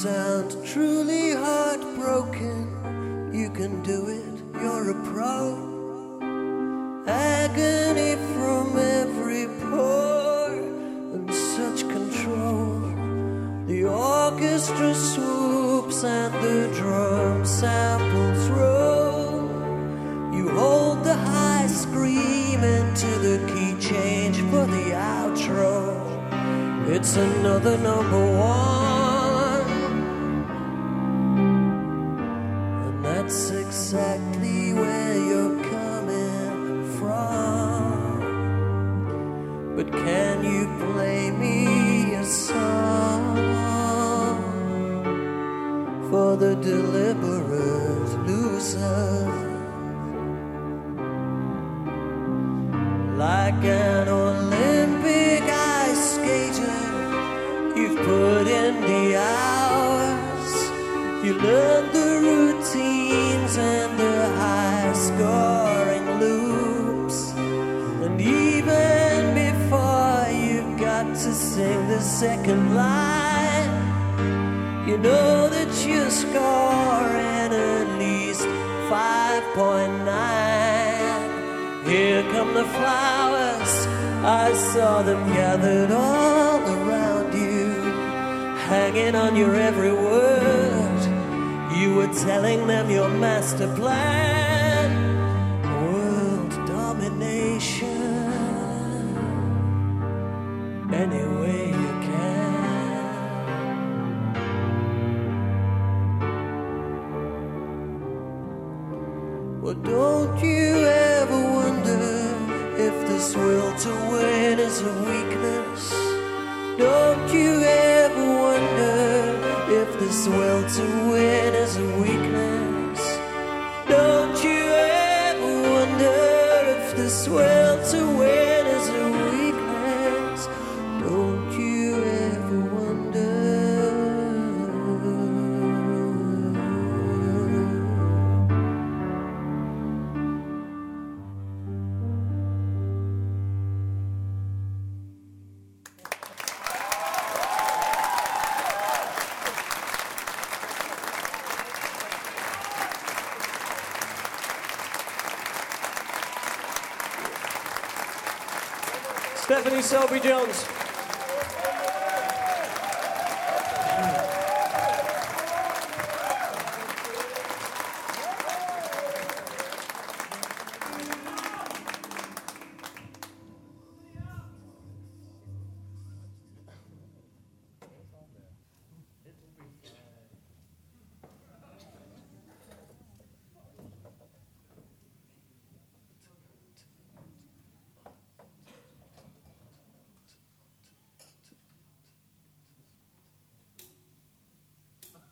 sound truly heartbroken. You can do it, you're a pro. Agony from every pore and such control. The orchestra swoops and the drum samples roll. You hold the high screaming to the key change for the outro. It's another number one, and that's exactly where you're coming from. But can you play me a song for the deliberate loser? Like an Olympic ice skater, you've put in the hours. You learned the routines and the high-scoring loops. And even before you've got to sing the second line, you know that you're scoring at least 5.9. Here come the flowers, I saw them gathered all around you, hanging on your every word. You were telling them your master plan, world domination, any way you can. Well, don't you ever wonder if this will to win is a weakness? Don't you ever wonder if this will to win is a weakness? Don't you ever wonder if this will to win is a weakness? Don't you ever wonder? Stephanie Selby-Jones.